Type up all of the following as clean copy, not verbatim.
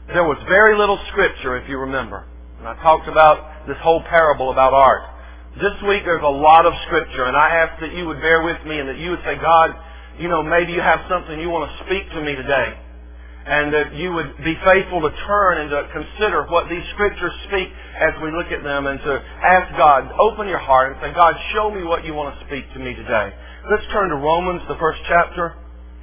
there was very little Scripture, if you remember. And I talked about this whole parable about art. This week there's a lot of Scripture, and I ask that you would bear with me and that you would say, God, maybe you have something you want to speak to me today. And that you would be faithful to turn and to consider what these Scriptures speak as we look at them, and to ask God, open your heart and say, God, show me what you want to speak to me today. Let's turn to Romans, the first chapter.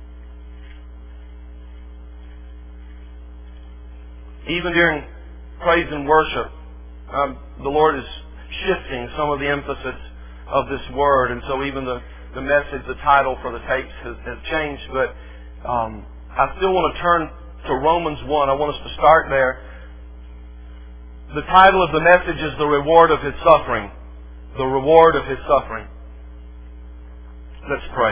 Even during praise and worship, the Lord is shifting some of the emphasis of this word, and so even the message, the title for the tapes has changed. But I still want to turn to Romans 1. I want us to start there. The title of the message is The Reward of His Suffering. The Reward of His Suffering. Let's pray.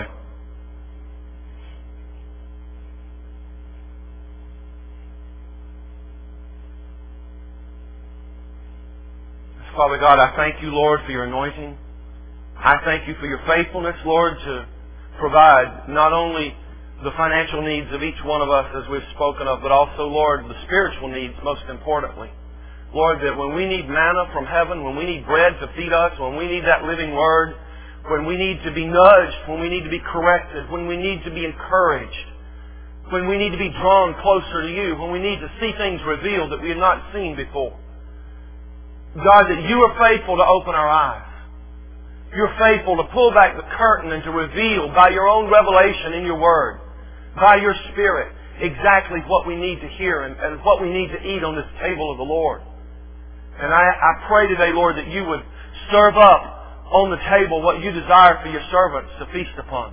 Father God, I thank you, Lord, for your anointing. I thank you for your faithfulness, Lord, to provide not only the financial needs of each one of us as we've spoken of, but also, Lord, the spiritual needs most importantly. Lord, that when we need manna from heaven, when we need bread to feed us, when we need that living word, when we need to be nudged, when we need to be corrected, when we need to be encouraged, when we need to be drawn closer to you, when we need to see things revealed that we have not seen before. God, that you are faithful to open our eyes. You're faithful to pull back the curtain and to reveal by your own revelation in your Word, by your Spirit, exactly what we need to hear and what we need to eat on this table of the Lord. And I pray today, Lord, that you would serve up on the table what you desire for your servants to feast upon.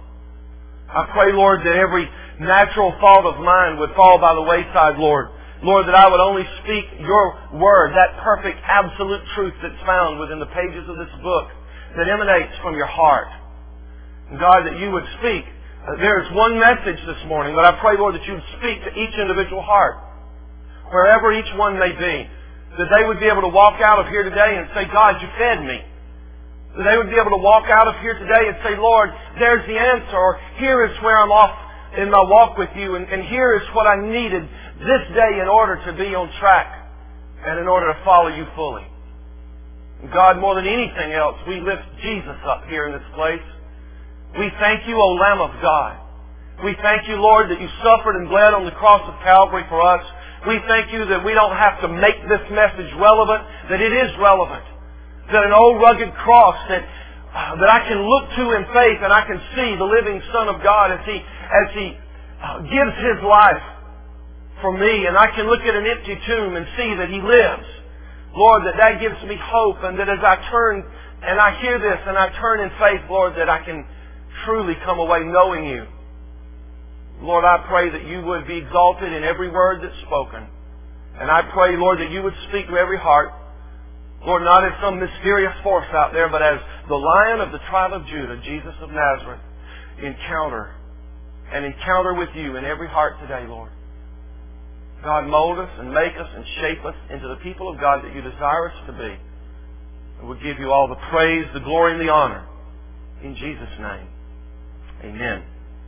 I pray, Lord, that every natural thought of mine would fall by the wayside, Lord. Lord, that I would only speak your word, that perfect, absolute truth that's found within the pages of this book that emanates from your heart. And God, that you would speak. There's one message this morning, but I pray, Lord, that you would speak to each individual heart, wherever each one may be, that they would be able to walk out of here today and say, God, you fed me. That they would be able to walk out of here today and say, Lord, there's the answer, or here is where I'm off in my walk with you, and here is what I needed this day in order to be on track and in order to follow you fully. God, more than anything else, we lift Jesus up here in this place. We thank you, O Lamb of God. We thank you, Lord, that you suffered and bled on the cross of Calvary for us. We thank you that we don't have to make this message relevant, that it is relevant. That an old rugged cross that I can look to in faith, and I can see the living Son of God as He gives His life for me, and I can look at an empty tomb and see that He lives. Lord, that gives me hope, and that as I turn and I hear this and I turn in faith, Lord, that I can truly come away knowing you. Lord, I pray that you would be exalted in every word that's spoken. And I pray, Lord, that you would speak to every heart. Lord, not as some mysterious force out there, but as the Lion of the tribe of Judah, Jesus of Nazareth, encounter with you in every heart today, Lord. God, mold us and make us and shape us into the people of God that you desire us to be. And we'll give you all the praise, the glory, and the honor. In Jesus' name. Amen.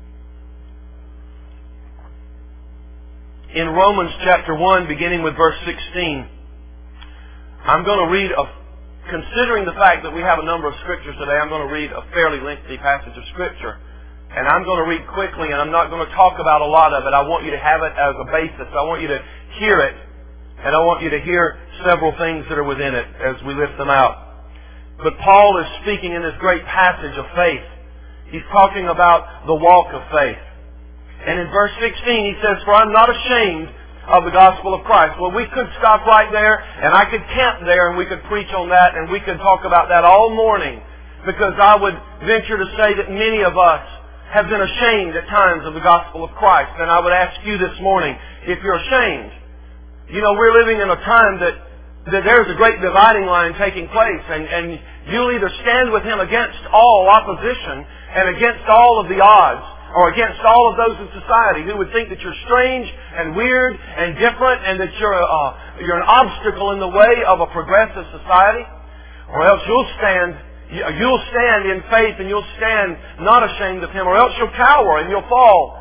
In Romans chapter 1, beginning with verse 16, I'm going to read, considering the fact that we have a number of scriptures today, I'm going to read a fairly lengthy passage of Scripture. And I'm going to read quickly, and I'm not going to talk about a lot of it. I want you to have it as a basis. I want you to hear it, and I want you to hear several things that are within it as we lift them out. But Paul is speaking in this great passage of faith. He's talking about the walk of faith. And in verse 16 he says, "For I'm not ashamed of the gospel of Christ." Well, we could stop right there, and I could camp there, and we could preach on that, and we could talk about that all morning. Because I would venture to say that many of us have been ashamed at times of the gospel of Christ. And I would ask you this morning, if you're ashamed. You know, we're living in a time that there's a great dividing line taking place, and you'll either stand with Him against all opposition and against all of the odds, or against all of those in society who would think that you're strange and weird and different, and that you're an obstacle in the way of a progressive society, or else you'll stand in faith, and you'll stand not ashamed of Him, or else you'll cower and you'll fall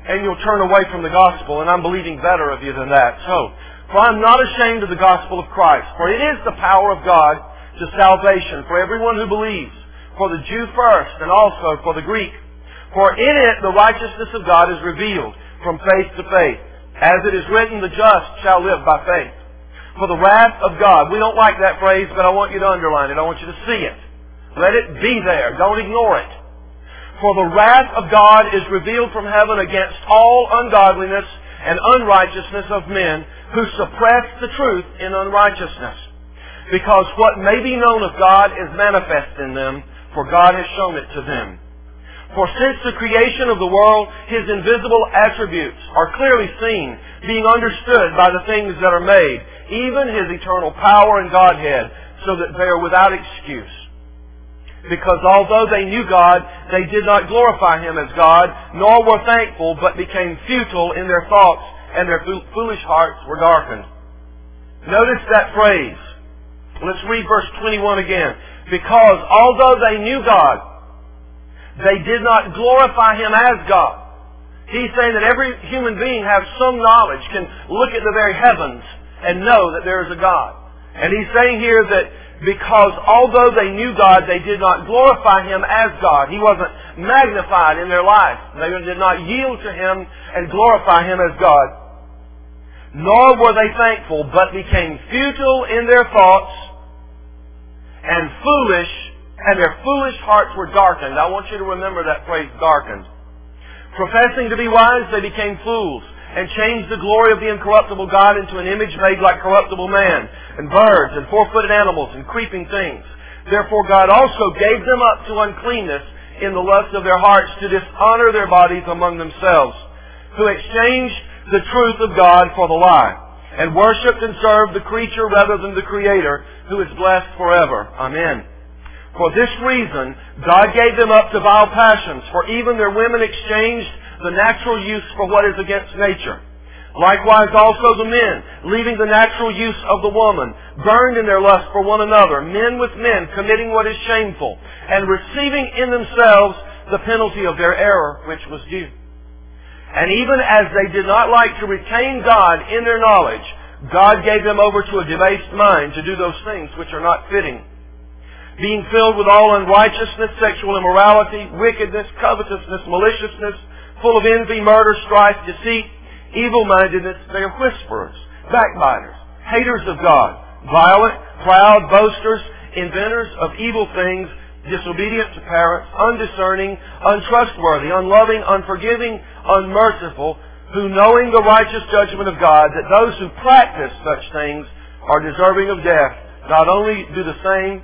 and you'll turn away from the gospel, and I'm believing better of you than that. So, for I'm not ashamed of the gospel of Christ, for it is the power of God to salvation for everyone who believes, for the Jew first, and also for the Greek. For in it the righteousness of God is revealed from faith to faith. As it is written, the just shall live by faith. For the wrath of God, we don't like that phrase, but I want you to underline it. I want you to see it. Let it be there. Don't ignore it. For the wrath of God is revealed from heaven against all ungodliness and unrighteousness of men who suppress the truth in unrighteousness. Because what may be known of God is manifest in them, for God has shown it to them. For since the creation of the world, His invisible attributes are clearly seen, being understood by the things that are made, even His eternal power and Godhead, so that they are without excuse. Because although they knew God, they did not glorify Him as God, nor were thankful, but became futile in their thoughts, and their foolish hearts were darkened. Notice that phrase. Let's read verse 21 again. Because although they knew God, they did not glorify Him as God. He's saying that every human being has some knowledge, can look at the very heavens and know that there is a God. And He's saying here that because although they knew God, they did not glorify Him as God. He wasn't magnified in their life. They did not yield to Him and glorify Him as God. Nor were they thankful, but became futile in their thoughts and foolish, and their foolish hearts were darkened. I want you to remember that phrase, darkened. Professing to be wise, they became fools, and changed the glory of the incorruptible God into an image made like corruptible man, and birds, and four-footed animals, and creeping things. Therefore God also gave them up to uncleanness in the lust of their hearts, to dishonor their bodies among themselves, who exchanged the truth of God for the lie, and worshipped and served the creature rather than the Creator, who is blessed forever. Amen. For this reason, God gave them up to vile passions, for even their women exchanged the natural use for what is against nature. Likewise also the men, leaving the natural use of the woman, burned in their lust for one another, men with men, committing what is shameful, and receiving in themselves the penalty of their error, which was due. And even as they did not like to retain God in their knowledge, God gave them over to a debased mind to do those things which are not fitting, being filled with all unrighteousness, sexual immorality, wickedness, covetousness, maliciousness, full of envy, murder, strife, deceit, evil-mindedness. They are whisperers, backbiters, haters of God, violent, proud, boasters, inventors of evil things, disobedient to parents, undiscerning, untrustworthy, unloving, unforgiving, unmerciful, who knowing the righteous judgment of God, that those who practice such things are deserving of death, not only do the same,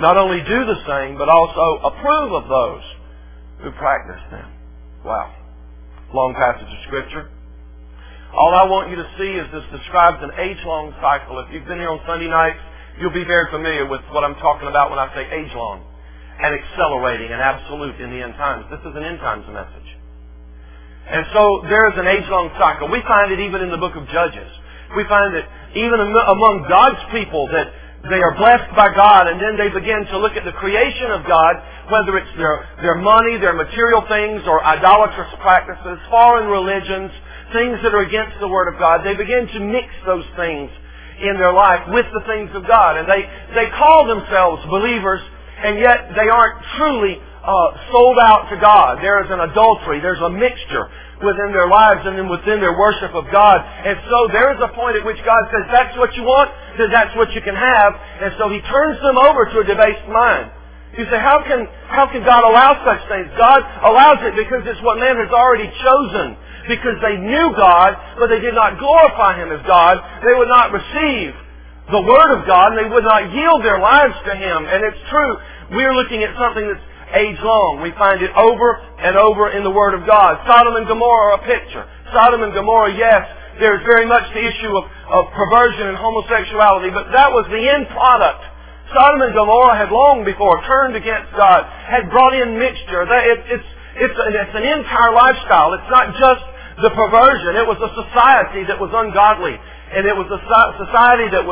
but also approve of those who practice them. Wow. Long passage of Scripture. All I want you to see is this describes an age-long cycle. If you've been here on Sunday nights, you'll be very familiar with what I'm talking about when I say age-long and accelerating and absolute in the end times. This is an end times message. And so there is an age-long cycle. We find it even in the book of Judges. We find that even among God's people that they are blessed by God, and then they begin to look at the creation of God, whether it's their money, their material things, or idolatrous practices, foreign religions, things that are against the Word of God. They begin to mix those things in their life with the things of God. And they call themselves believers, and yet they aren't truly sold out to God. There is an adultery. There's a mixture within their lives and then within their worship of God. And so there is a point at which God says, that's what you want, then that's what you can have. And so He turns them over to a debased mind. You say, how can God allow such things? God allows it because it's what man has already chosen. Because they knew God, but they did not glorify Him as God. They would not receive the Word of God, and they would not yield their lives to Him. And it's true, we're looking at something that's age-long. We find it over and over in the Word of God. Sodom and Gomorrah are a picture. Sodom and Gomorrah, yes, there's very much the issue of perversion and homosexuality, but that was the end product. Sodom and Gomorrah had long before turned against God, had brought in mixture. It's an entire lifestyle. It's not just the perversion. It was a society that was ungodly. And it was a society that was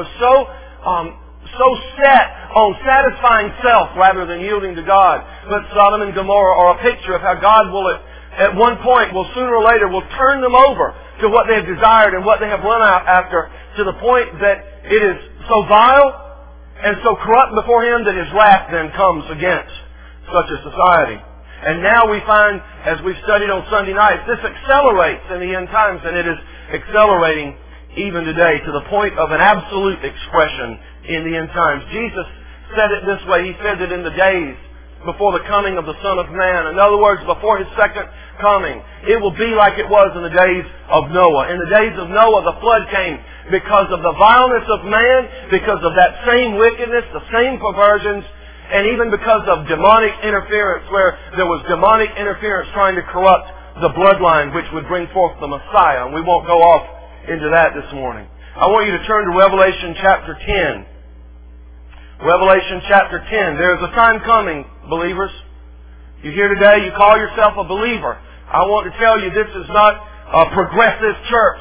so set on satisfying self rather than yielding to God. But Sodom and Gomorrah are a picture of how God will at at one point sooner or later will turn them over to what they have desired and what they have run out after, to the point that it is so vile and so corrupt before Him that His wrath then comes against such a society. And now we find, as we've studied on Sunday nights, this accelerates in the end times, and it is accelerating even today to the point of an absolute expression in the end times. Jesus said it this way. He said that in the days before the coming of the Son of Man, in other words, before His second coming, it will be like it was in the days of Noah. In the days of Noah, the flood came because of the vileness of man, because of that same wickedness, the same perversions, and even because of demonic interference, where there was demonic interference trying to corrupt the bloodline which would bring forth the Messiah. And we won't go off into that this morning. I want you to turn to Revelation chapter 10. Revelation chapter 10. There is a time coming, believers. You're here today, you call yourself a believer. I want to tell you, this is not a progressive church.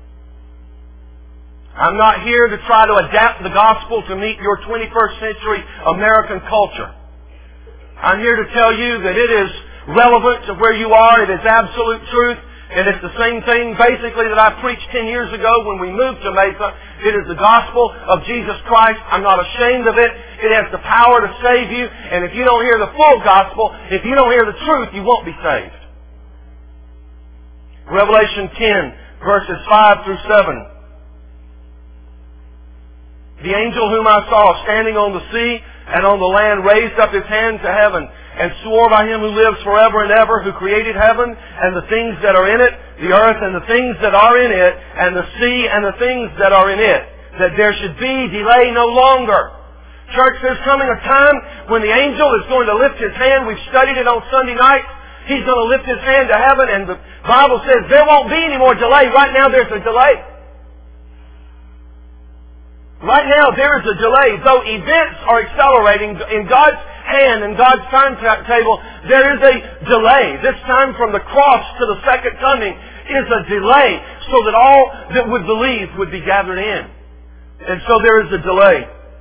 I'm not here to try to adapt the gospel to meet your 21st century American culture. I'm here to tell you that it is relevant to where you are. It is absolute truth. And it's the same thing basically that I preached 10 years ago when we moved to Mesa. It is the gospel of Jesus Christ. I'm not ashamed of it. It has the power to save you. And if you don't hear the full gospel, if you don't hear the truth, you won't be saved. Revelation 10, verses 5 through 7. The angel whom I saw standing on the sea and on the land raised up his hand to heaven and swore by Him who lives forever and ever, who created heaven and the things that are in it, the earth and the things that are in it, and the sea and the things that are in it, that there should be delay no longer. Church, there's coming a time when the angel is going to lift his hand. We've studied it on Sunday night. He's going to lift his hand to heaven, and the Bible says there won't be any more delay. Right now there's a delay. Right now there is a delay. Though events are accelerating in God's hand and God's timetable, there is a delay. This time from the cross to the second coming is a delay, so that all that would believe would be gathered in. And so there is a delay.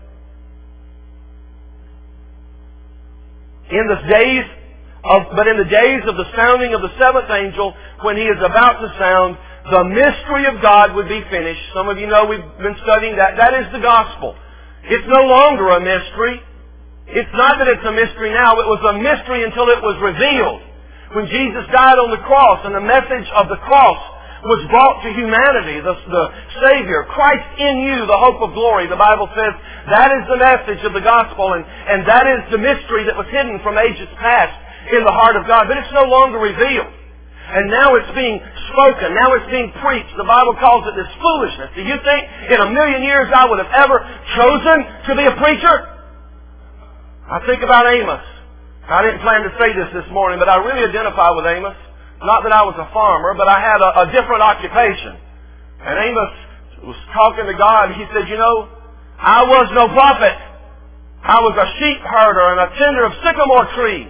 In the days of the sounding of the seventh angel, when he is about to sound, the mystery of God would be finished. Some of you know we've been studying that. That is the gospel. It's no longer a mystery. It's not that it's a mystery now. It was a mystery until it was revealed. When Jesus died on the cross and the message of the cross was brought to humanity, the Savior, Christ in you, the hope of glory. The Bible says that is the message of the gospel, and that is the mystery that was hidden from ages past in the heart of God. But it's no longer revealed. And now it's being spoken. Now it's being preached. The Bible calls it this foolishness. Do you think in a million years I would have ever chosen to be a preacher? I think about Amos. I didn't plan to say this morning, but I really identify with Amos. Not that I was a farmer, but I had a different occupation. And Amos was talking to God. He said, you know, I was no prophet. I was a sheep herder and a tender of sycamore trees.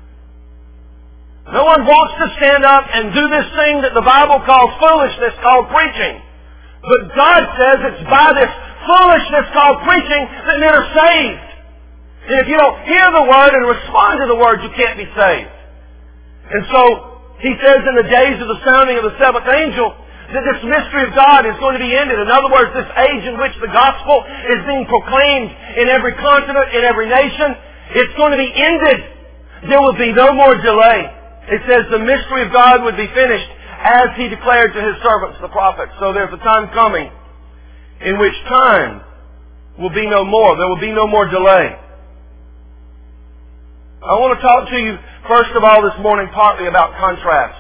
No one wants to stand up and do this thing that the Bible calls foolishness, called preaching. But God says it's by this foolishness called preaching that men are saved. And if you don't hear the Word and respond to the Word, you can't be saved. And so, He says in the days of the sounding of the seventh angel, that this mystery of God is going to be ended. In other words, this age in which the gospel is being proclaimed in every continent, in every nation, it's going to be ended. There will be no more delay. It says the mystery of God would be finished as He declared to His servants, the prophets. So there's a time coming in which time will be no more. There will be no more delay. I want to talk to you, first of all, this morning, partly about contrast.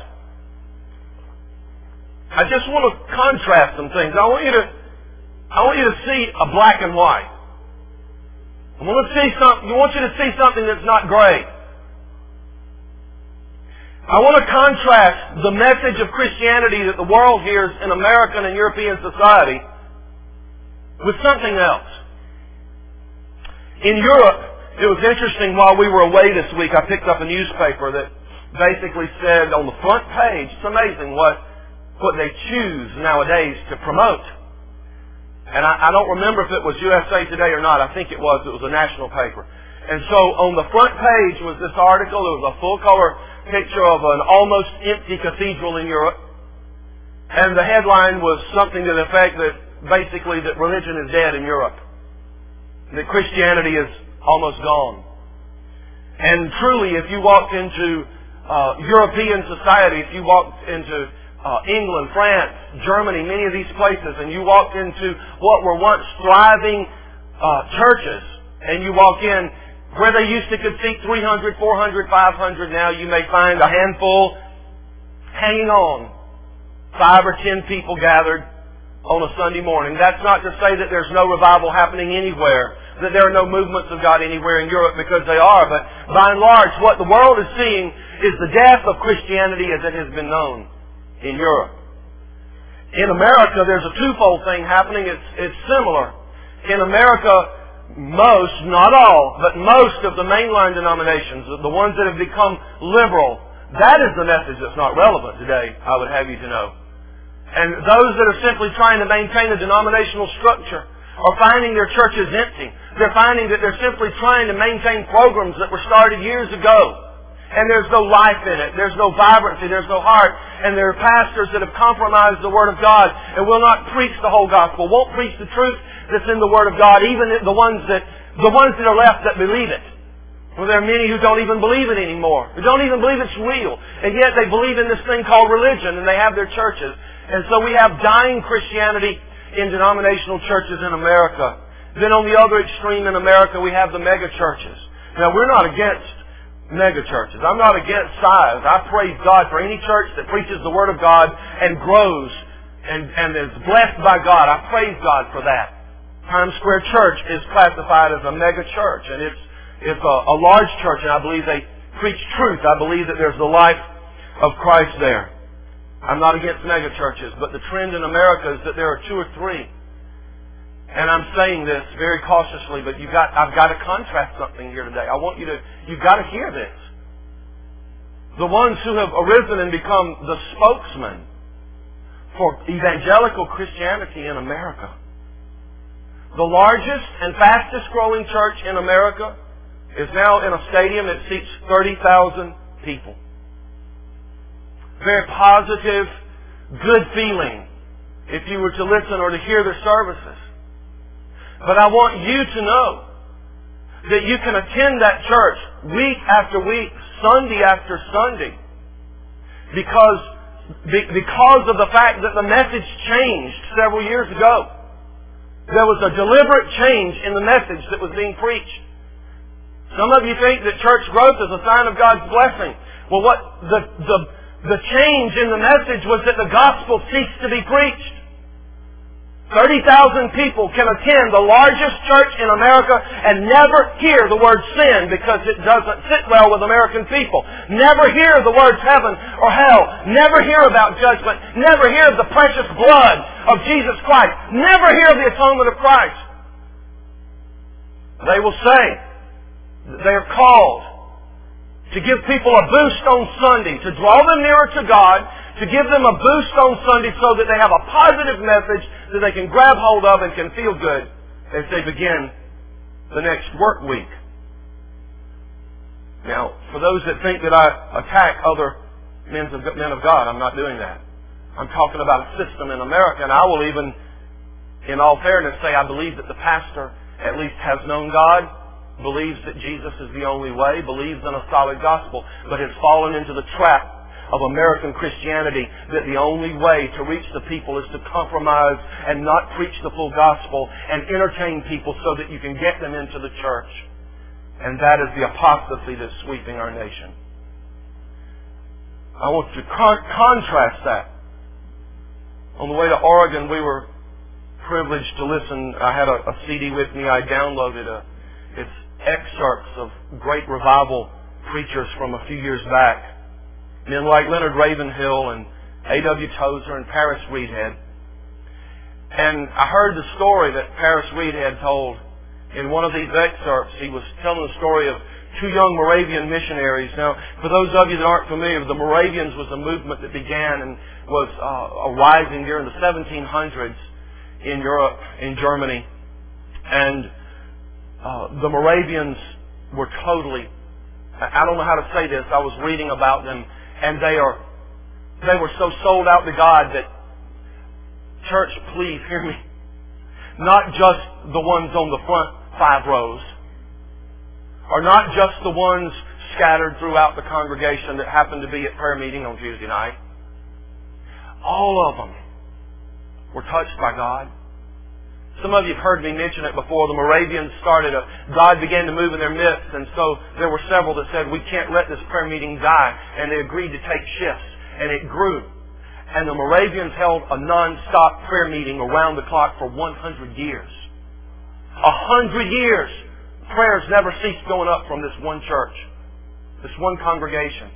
I just want to contrast some things. I want you to see a black and white. I want you to see something that's not gray. I want to contrast the message of Christianity that the world hears in American and European society with something else. In Europe, it was interesting, while we were away this week, I picked up a newspaper that basically said on the front page, it's amazing what they choose nowadays to promote. And I don't remember if it was USA Today or not. I think it was. It was a national paper. And so on the front page was this article. It was a full-color picture of an almost empty cathedral in Europe. And the headline was something to the effect that basically that religion is dead in Europe. That Christianity is almost gone. And truly, if you walked into European society, if you walked into England, France, Germany, many of these places, and you walked into what were once thriving churches, and you walk in where they used to could seat 300, 400, 500, now you may find a handful hanging on. 5 or 10 people gathered on a Sunday morning. That's not to say that there's no revival happening anywhere, that there are no movements of God anywhere in Europe, because they are. But by and large, what the world is seeing is the death of Christianity as it has been known in Europe. In America, there's a twofold thing happening. It's similar. In America, most, not all, but most of the mainline denominations, the ones that have become liberal, that is the message that's not relevant today, I would have you to know. And those that are simply trying to maintain a denominational structure are finding their churches empty. They're finding that they're simply trying to maintain programs that were started years ago. And there's no life in it. There's no vibrancy. There's no heart. And there are pastors that have compromised the Word of God and will not preach the whole gospel, won't preach the truth that's in the Word of God, even the ones that are left that believe it. Well, there are many who don't even believe it anymore, who don't even believe it's real, and yet they believe in this thing called religion, and they have their churches. And so we have dying Christianity in denominational churches in America. Then on the other extreme in America, we have the mega churches. Now, we're not against mega churches. I'm not against size. I praise God for any church that preaches the Word of God and grows and is blessed by God. I praise God for that. Times Square Church is classified as a mega church, and it's a large church, and I believe they preach truth. I believe that there's the life of Christ there. I'm not against mega churches, but the trend in America is that there are 2 or 3. And I'm saying this very cautiously, but I've got to contrast something here today. You've got to hear this. The ones who have arisen and become the spokesman for evangelical Christianity in America. The largest and fastest growing church in America is now in a stadium that seats 30,000 people. Very positive, good feeling if you were to listen or to hear their services. But I want you to know that you can attend that church week after week, Sunday after Sunday, because of the fact that the message changed several years ago. There was a deliberate change in the message that was being preached. Some of you think that church growth is a sign of God's blessing. Well, what the change in the message was that the gospel ceased to be preached. 30,000 people can attend the largest church in America and never hear the word sin because it doesn't sit well with American people. Never hear the words heaven or hell. Never hear about judgment. Never hear of the precious blood of Jesus Christ. Never hear of the atonement of Christ. They will say that they are called to give people a boost on Sunday, to draw them nearer to God, to give them a boost on Sunday so that they have a positive message that they can grab hold of and can feel good as they begin the next work week. Now, for those that think that I attack other men of God, I'm not doing that. I'm talking about a system in America, and I will even, in all fairness, say I believe that the pastor at least has known God, believes that Jesus is the only way, believes in a solid gospel, but has fallen into the trap of American Christianity that the only way to reach the people is to compromise and not preach the full gospel and entertain people so that you can get them into the church. And that is the apostasy that's sweeping our nation. I want to contrast that. On the way to Oregon, we were privileged to listen. I had a CD with me. I downloaded it's excerpts of great revival preachers from a few years back. Men like Leonard Ravenhill and A.W. Tozer and Paris Reedhead. And I heard the story that Paris Reedhead told in one of these excerpts. He was telling the story of 2 young Moravian missionaries. Now, for those of you that aren't familiar, the Moravians was a movement that began and was arising during the 1700s in Europe, in Germany. And the Moravians were totally, I don't know how to say this, I was reading about them, and they were so sold out to God that, church, please hear me, not just the ones on the front 5 rows, or not just the ones scattered throughout the congregation that happened to be at prayer meeting on Tuesday night. All of them were touched by God. Some of you have heard me mention it before. The Moravians God began to move in their midst, and so there were several that said, we can't let this prayer meeting die, and they agreed to take shifts, and it grew. And the Moravians held a non-stop prayer meeting around the clock for 100 years. 100 years! Prayers never ceased going up from this one church, this one congregation.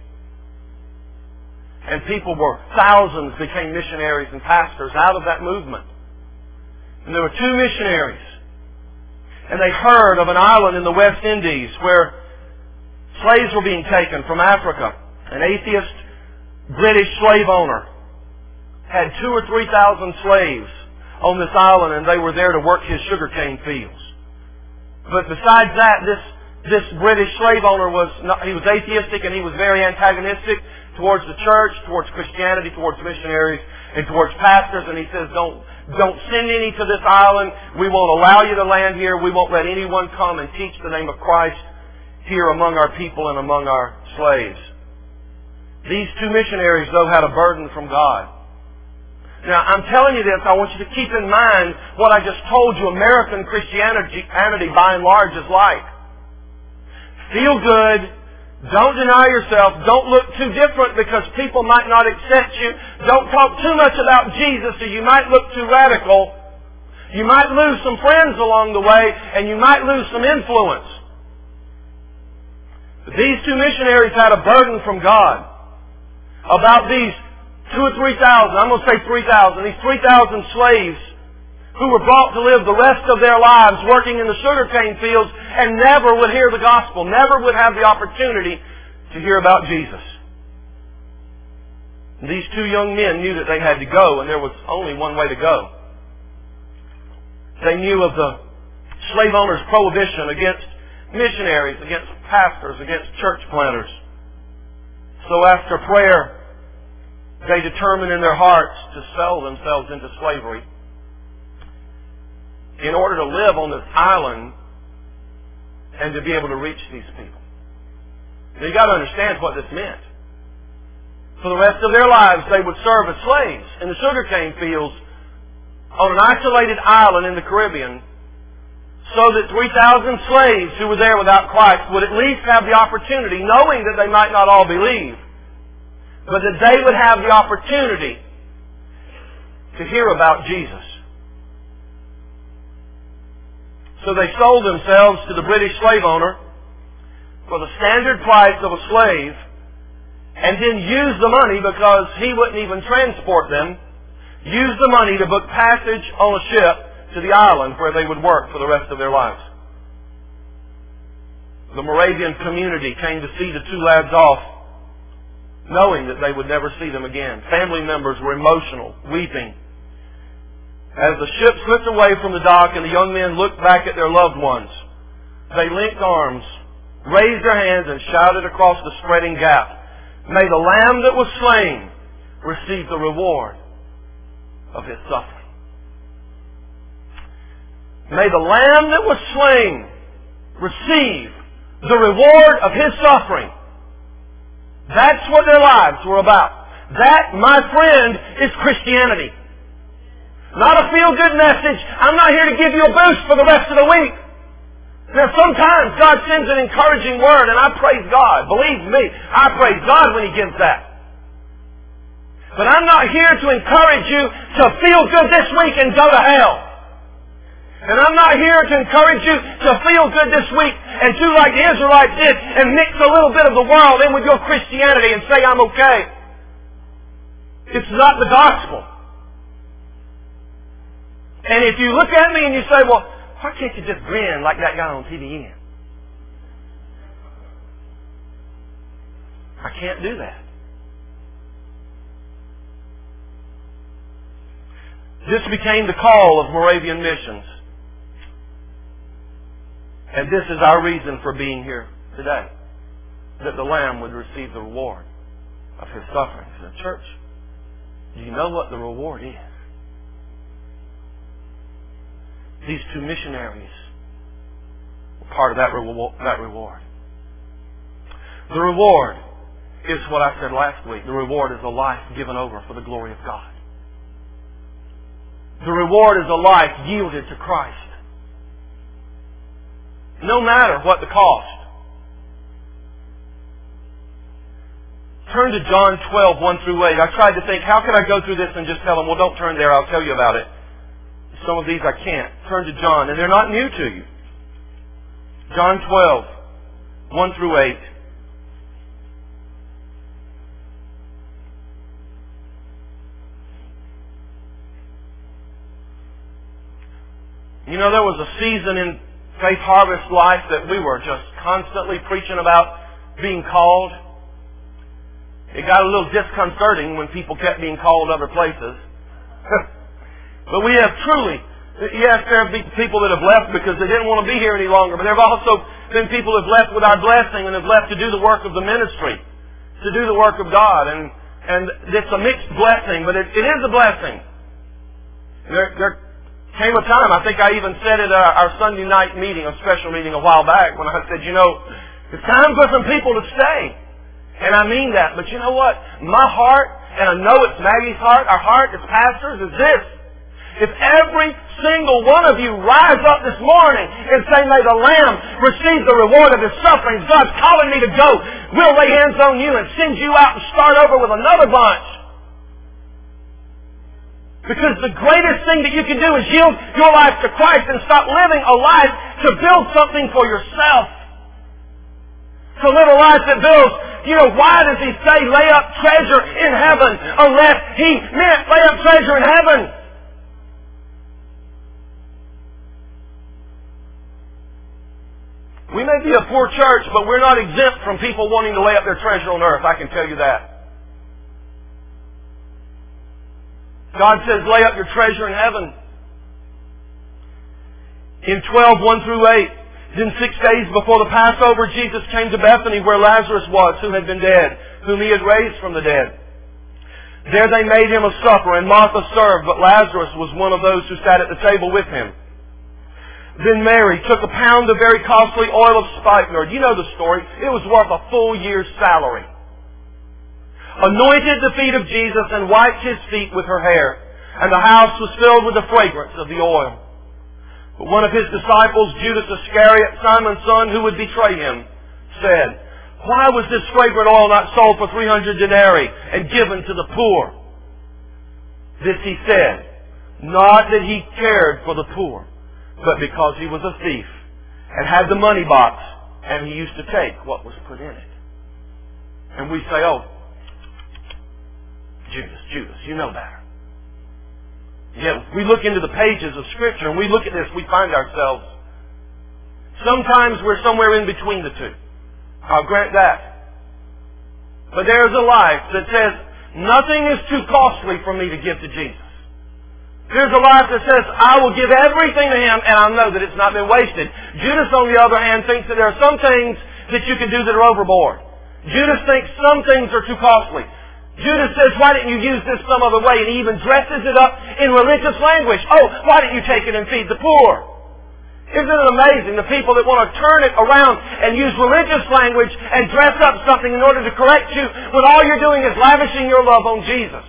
And thousands became missionaries and pastors out of that movement. And there were 2 missionaries. And they heard of an island in the West Indies where slaves were being taken from Africa. An atheist British slave owner had 2,000 or 3,000 slaves on this island, and they were there to work his sugarcane fields. But besides that, this British slave owner he was atheistic, and he was very antagonistic towards the church, towards Christianity, towards missionaries, and towards pastors. And he says, don't send any to this island. We won't allow you to land here. We won't let anyone come and teach the name of Christ here among our people and among our slaves. These 2 missionaries, though, had a burden from God. Now, I'm telling you this, I want you to keep in mind what I just told you American Christianity by and large is like. Feel good. Don't deny yourself. Don't look too different because people might not accept you. Don't talk too much about Jesus or you might look too radical. You might lose some friends along the way and you might lose some influence. But these 2 missionaries had a burden from God about these 2,000 or 3,000, I'm going to say 3,000, these 3,000 slaves who were brought to live the rest of their lives working in the sugarcane fields and never would hear the gospel, never would have the opportunity to hear about Jesus. And these 2 young men knew that they had to go, and there was only one way to go. They knew of the slave owners' prohibition against missionaries, against pastors, against church planters. So after prayer, they determined in their hearts to sell themselves into slavery in order to live on this island and to be able to reach these people. Now you've got to understand what this meant. For the rest of their lives, they would serve as slaves in the sugarcane fields on an isolated island in the Caribbean, so that 3,000 slaves who were there without Christ would at least have the opportunity, knowing that they might not all believe, but that they would have the opportunity to hear about Jesus. So they sold themselves to the British slave owner for the standard price of a slave, and then used the money, because he wouldn't even transport them, used the money to book passage on a ship to the island where they would work for the rest of their lives. The Moravian community came to see the 2 lads off, knowing that they would never see them again. Family members were emotional, weeping. As the ship slipped away from the dock and the young men looked back at their loved ones, they linked arms, raised their hands, and shouted across the spreading gap, "May the Lamb that was slain receive the reward of His suffering." May the Lamb that was slain receive the reward of His suffering. That's what their lives were about. That, my friend, is Christianity. Not a feel-good message. I'm not here to give you a boost for the rest of the week. Now, sometimes God sends an encouraging word, and I praise God. Believe me, I praise God when He gives that. But I'm not here to encourage you to feel good this week and go to hell. And I'm not here to encourage you to feel good this week and do like the Israelites did and mix a little bit of the world in with your Christianity and say, I'm okay. It's not the gospel. And if you look at me and you say, well, why can't you just grin like that guy on TBN? I can't do that. This became the call of Moravian missions. And this is our reason for being here today. That the Lamb would receive the reward of His sufferings. And church, do you know what the reward is? These two missionaries were part of that reward. The reward is what I said last week. The reward is a life given over for the glory of God. The reward is a life yielded to Christ. No matter what the cost. Turn to John 12, 1 through 8. I tried to think, how can I go through this and just tell them, well, don't turn there, I'll tell you about it. Some of these I can't. Turn to John, and they're not new to you. John 12, 1 through 8. You know, there was a season in Faith Harvest life that we were just constantly preaching about being called. It got a little disconcerting when people kept being called other places. But we have truly, yes, there have been people that have left because they didn't want to be here any longer, but there have also been people who have left with our blessing and have left to do the work of the ministry, to do the work of God. And it's a mixed blessing, but it is a blessing. There came a time, I think I even said at our Sunday night meeting, a special meeting a while back, when I said, you know, it's time for some people to stay. And I mean that. But you know what? My heart, and I know it's Maggie's heart, our heart as pastors, is this. If every single one of you rise up this morning and say, may the Lamb receive the reward of His sufferings, God's calling me to go, we'll lay hands on you and send you out and start over with another bunch. Because the greatest thing that you can do is yield your life to Christ and stop living a life to build something for yourself. To live a life that builds, you know, why does He say lay up treasure in heaven unless He meant lay up treasure in heaven? We may be a poor church, but we're not exempt from people wanting to lay up their treasure on earth. I can tell you that. God says, lay up your treasure in heaven. In 12, 1 through 8, then 6 days before the Passover, Jesus came to Bethany where Lazarus was, who had been dead, whom He had raised from the dead. There they made Him a supper, and Martha served, but Lazarus was one of those who sat at the table with Him. Then Mary took a pound of very costly oil of spikenard. You know the story. It was worth a full year's salary. Anointed the feet of Jesus and wiped His feet with her hair. And the house was filled with the fragrance of the oil. But one of His disciples, Judas Iscariot, Simon's son, who would betray Him, said, why was this fragrant oil not sold for 300 denarii and given to the poor? This He said, not that He cared for the poor, but because He was a thief and had the money box and He used to take what was put in it. And we say, oh, Judas, you know better. Yet we look into the pages of Scripture and we look at this, we find ourselves. Sometimes we're somewhere in between the two. I'll grant that. But there's a life that says, nothing is too costly for me to give to Jesus. There's a life that says, I will give everything to Him and I know that it's not been wasted. Judas, on the other hand, thinks that there are some things that you can do that are overboard. Judas thinks some things are too costly. Judas says, why didn't you use this some other way? And he even dresses it up in religious language. Oh, why didn't you take it and feed the poor? Isn't it amazing, the people that want to turn it around and use religious language and dress up something in order to correct you when all you're doing is lavishing your love on Jesus?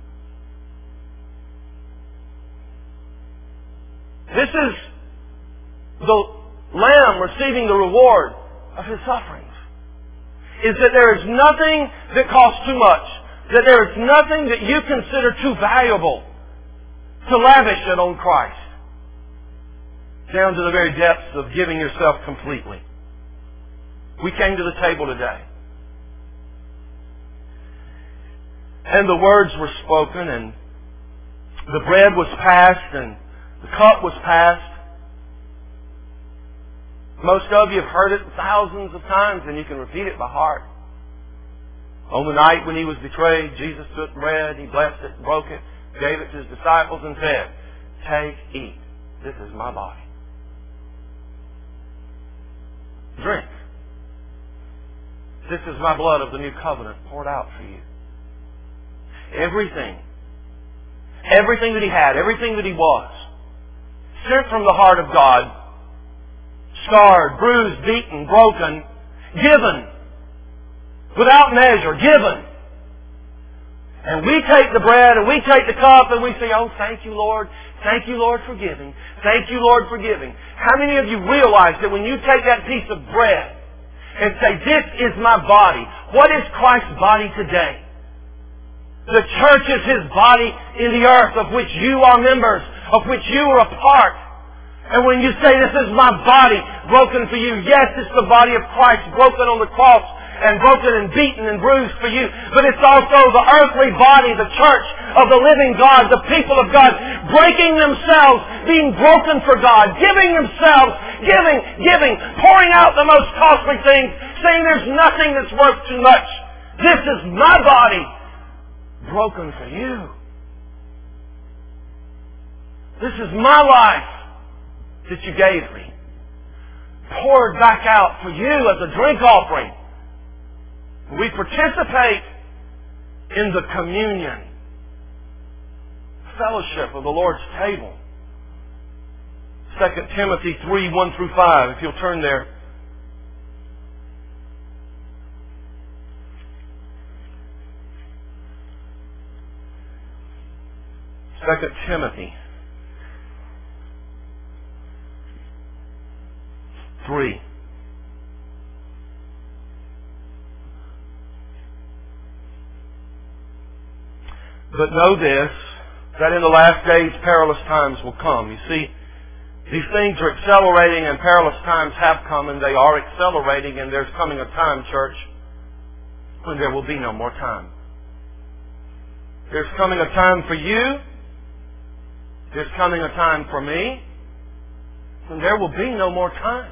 This is the Lamb receiving the reward of His sufferings. Is that there is nothing that costs too much. That there is nothing that you consider too valuable to lavish it on Christ. Down to the very depths of giving yourself completely. We came to the table today. And the words were spoken and the bread was passed and the cup was passed. Most of you have heard it thousands of times and you can repeat it by heart. On the night when He was betrayed, Jesus took bread, He blessed it, broke it, gave it to His disciples and said, take, eat. This is my body. Drink. This is my blood of the new covenant poured out for you. Everything that He had, everything that He was, sent from the heart of God, scarred, bruised, beaten, broken, given, without measure, given. And we take the bread and we take the cup and we say, oh, thank you, Lord. Thank you, Lord, for giving. Thank you, Lord, for giving. How many of you realize that when you take that piece of bread and say, this is my body, what is Christ's body today? The church is His body in the earth, of which you are members, of which you are a part. And when you say, this is my body broken for you, yes, it's the body of Christ broken on the cross and broken and beaten and bruised for you. But it's also the earthly body, the church of the living God, the people of God, breaking themselves, being broken for God, giving themselves, giving, pouring out the most costly things, saying there's nothing that's worth too much. This is my body broken for you. This is my life that you gave me, poured back out for you as a drink offering. We participate in the communion, fellowship of the Lord's table. 2 Timothy 3, 1 through 5, if you'll turn there. Second Timothy 3. But know this, that in the last days perilous times will come. You see, these things are accelerating and perilous times have come and they are accelerating, and there's coming a time, church, when there will be no more time. There's coming a time for you. There's coming a time for me when there will be no more time.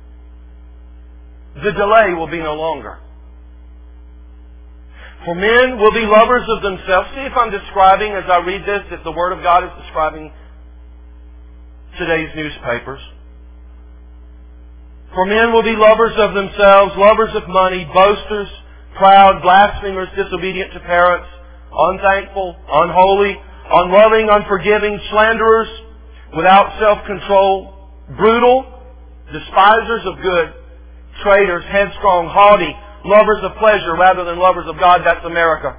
The delay will be no longer. For men will be lovers of themselves. See if I'm describing, as I read this, if the Word of God is describing today's newspapers. For men will be lovers of themselves, lovers of money, boasters, proud, blasphemers, disobedient to parents, unthankful, unholy, unloving, unforgiving, slanderers, without self-control, brutal, despisers of good, traitors, headstrong, haughty, lovers of pleasure rather than lovers of God. That's America.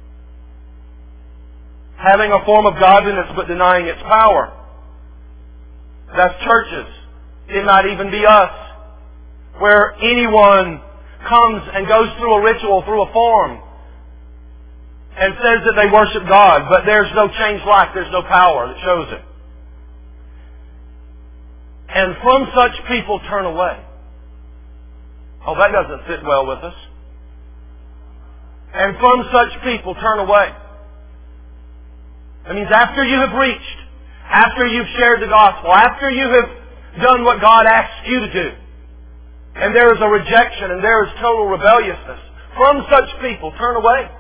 Having a form of godliness but denying its power. That's churches. It might even be us, where anyone comes and goes through a ritual, through a form, and says that they worship God, but there's no changed life, there's no power that shows it. And from such people turn away. Oh, that doesn't fit well with us. And from such people turn away. That means after you have reached, after you've shared the gospel, after you have done what God asks you to do, and there is a rejection and there is total rebelliousness, from such people turn away.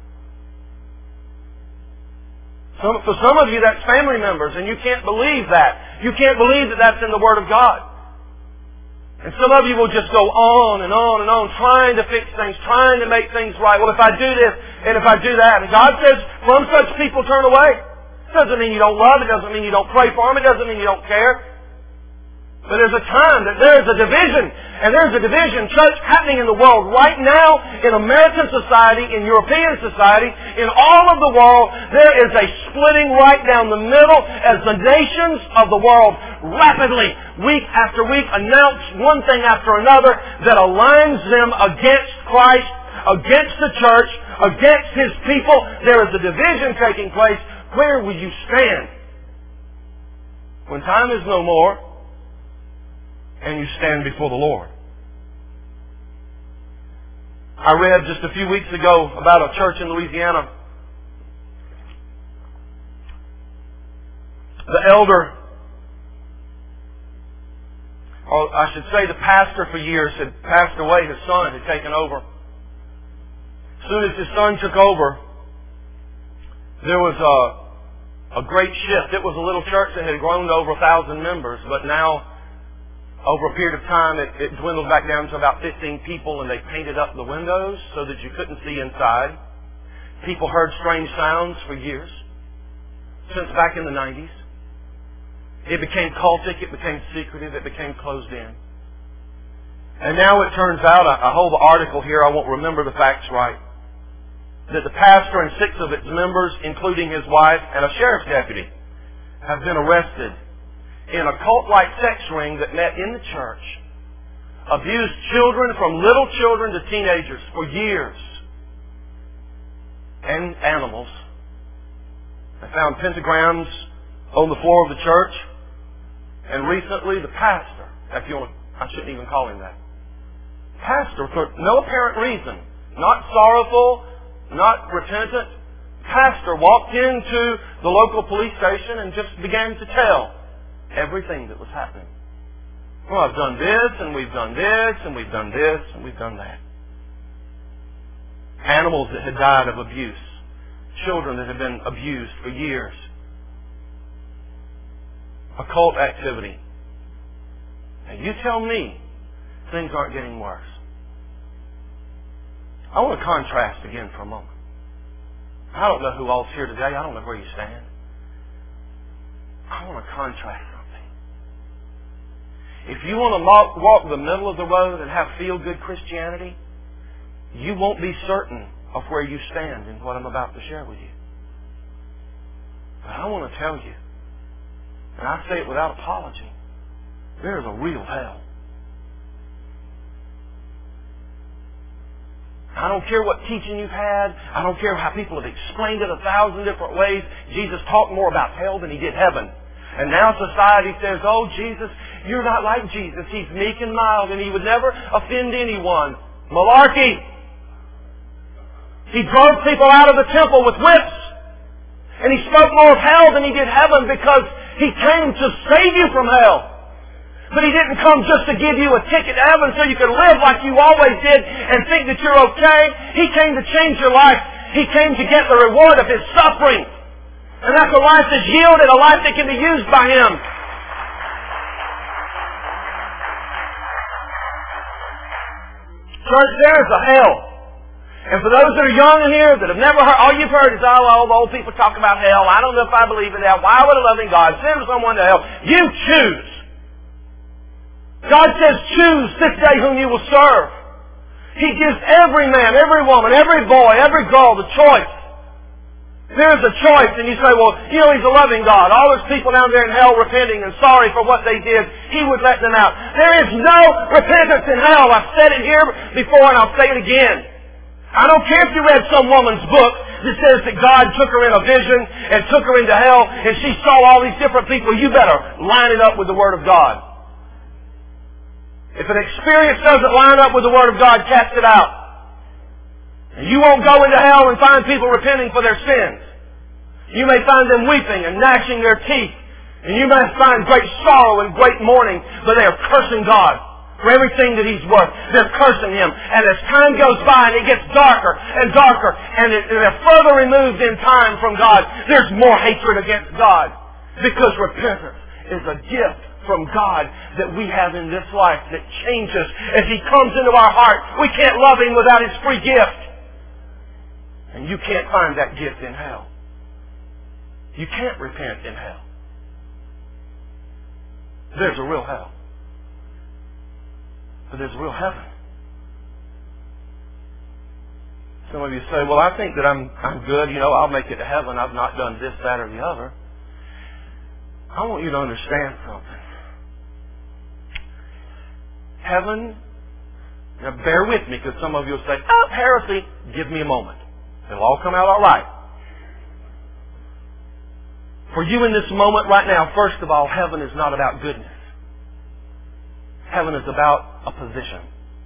For some of you, that's family members, and you can't believe that. You can't believe that that's in the Word of God. And some of you will just go on and on and on, trying to fix things, trying to make things right. Well, if I do this, and if I do that. And God says, from such people turn away. It doesn't mean you don't love. It doesn't mean you don't pray for them. It doesn't mean you don't care. But there's a time that there is a division. And there's a division, church, happening in the world right now, in American society, in European society, in all of the world. There is a splitting right down the middle as the nations of the world rapidly, week after week, announce one thing after another that aligns them against Christ, against the church, against His people. There is a division taking place. Where will you stand when time is no more and you stand before the Lord? I read just a few weeks ago about a church in Louisiana. The elder, or I should say the pastor for years, had passed away. His son had taken over. As soon as his son took over, there was a great shift. It was a little church that had grown to over 1,000 members, but now Over a period of time, it dwindled back down to about 15 people, and they painted up the windows so that you couldn't see inside. People heard strange sounds for years, since back in the 90s. It became cultic, it became secretive, it became closed in. And now it turns out, I hold the article here, I won't remember the facts right, that the pastor and 6 of its members, including his wife and a sheriff's deputy, have been arrested in a cult-like sex ring that met in the church, abused children from little children to teenagers for years, and animals. They found pentagrams on the floor of the church, and recently the pastor, if you want to, I shouldn't even call him that, pastor, for no apparent reason, not sorrowful, not repentant, pastor walked into the local police station and just began to tell everything that was happening. Well, I've done this, and we've done this, and we've done this, and we've done that. Animals that had died of abuse. Children that had been abused for years. Occult activity. And you tell me things aren't getting worse. I want to contrast again for a moment. I don't know who all's here today. I don't know where you stand. I want to contrast something. If you want to walk the middle of the road and have feel-good Christianity, you won't be certain of where you stand in what I'm about to share with you. But I want to tell you, and I say it without apology, there's a real hell. I don't care what teaching you've had. I don't care how people have explained it 1,000 different ways. Jesus talked more about hell than He did heaven. And now society says, oh, Jesus, you're not like Jesus. He's meek and mild and He would never offend anyone. Malarkey! He drove people out of the temple with whips. And He spoke more of hell than He did heaven because He came to save you from hell. But He didn't come just to give you a ticket to heaven so you could live like you always did and think that you're okay. He came to change your life. He came to get the reward of His suffering. And that's a life that's yielded, a life that can be used by Him. Church, there is a hell. And for those that are young in here that have never heard, all you've heard is, all the old people talk about hell. I don't know if I believe in hell. Why would a loving God send someone to hell? You choose. God says, choose this day whom you will serve. He gives every man, every woman, every boy, every girl the choice. There's a choice, and you say, well, He's a loving God. All those people down there in hell repenting and sorry for what they did, He would let them out. There is no repentance in hell. I've said it here before, and I'll say it again. I don't care if you read some woman's book that says that God took her in a vision and took her into hell, and she saw all these different people. You better line it up with the Word of God. If an experience doesn't line up with the Word of God, cast it out. And you won't go into hell and find people repenting for their sins. You may find them weeping and gnashing their teeth. And you may find great sorrow and great mourning, but they are cursing God for everything that He's worth. They're cursing Him. And as time goes by and it gets darker and darker, and they're further removed in time from God, there's more hatred against God. Because repentance is a gift from God that we have in this life that changes as He comes into our heart. We can't love Him without His free gift. And you can't find that gift in hell. You can't repent in hell. There's a real hell. But there's a real heaven. Some of you say, well, I think that I'm good. I'll make it to heaven. I've not done this, that, or the other. I want you to understand something. Heaven, now bear with me because some of you will say, heresy. Give me a moment. It'll all come out all right. For you in this moment right now, first of all, heaven is not about goodness. Heaven is about a position.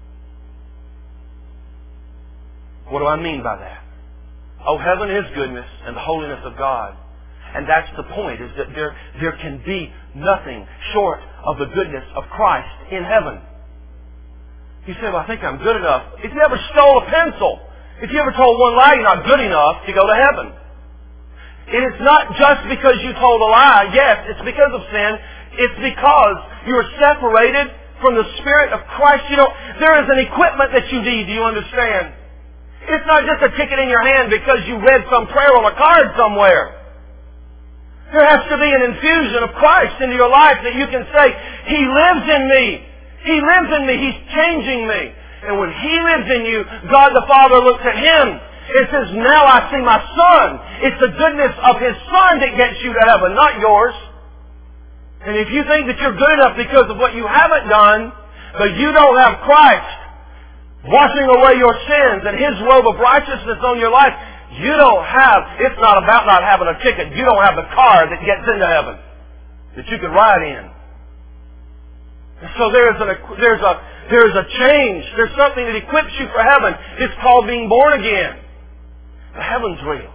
What do I mean by that? Heaven is goodness and the holiness of God. And that's the point, is that there can be nothing short of the goodness of Christ in heaven. You say, well, I think I'm good enough. If you ever stole a pencil, if you ever told one lie, you're not good enough to go to heaven. And it's not just because you told a lie. Yes, it's because of sin. It's because you're separated from the Spirit of Christ. You know, there is an equipment that you need, do you understand? It's not just a ticket in your hand because you read some prayer on a card somewhere. There has to be an infusion of Christ into your life that you can say, He lives in me. He lives in me. He's changing me. And when He lives in you, God the Father looks at Him and says, now I see my Son. It's the goodness of His Son that gets you to heaven, not yours. And if you think that you're good enough because of what you haven't done, but you don't have Christ washing away your sins and His robe of righteousness on your life, you don't have, it's not about not having a ticket. You don't have the car that gets into heaven that you can ride in. And so there's a change. There's something that equips you for heaven. It's called being born again. The heaven's real.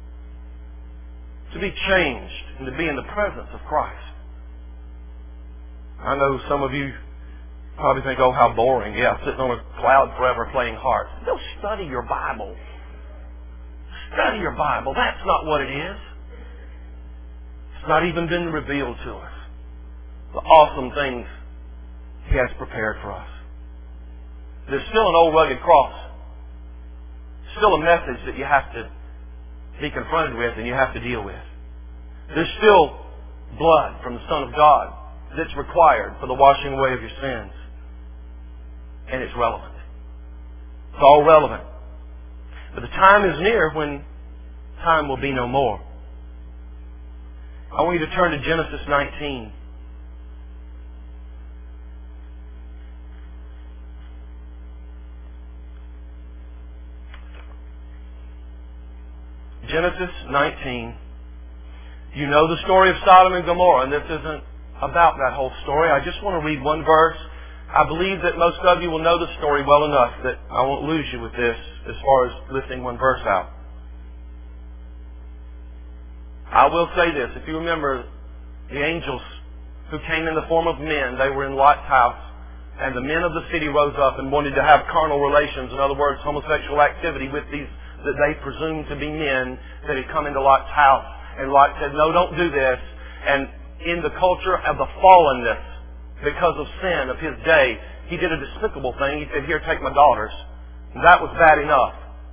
To be changed and to be in the presence of Christ. I know some of you probably think, oh, how boring. Yeah, sitting on a cloud forever playing harps. Go study your Bible. Study your Bible. That's not what it is. It's not even been revealed to us. The awesome things He has prepared for us. There's still an old rugged cross. Still a message that you have to be confronted with and you have to deal with. There's still blood from the Son of God that's required for the washing away of your sins. And it's relevant. It's all relevant. But the time is near when time will be no more. I want you to turn to Genesis 19. Genesis 19. You know the story of Sodom and Gomorrah, and this isn't about that whole story. I just want to read one verse. I believe that most of you will know the story well enough that I won't lose you with this as far as lifting one verse out. I will say this. If you remember the angels who came in the form of men, they were in Lot's house, and the men of the city rose up and wanted to have carnal relations, in other words, homosexual activity with these that they presumed to be men that had come into Lot's house. And Lot said, no, don't do this. And in the culture of the fallenness, because of sin of his day, he did a despicable thing. He said, here, take my daughters. And that was bad enough.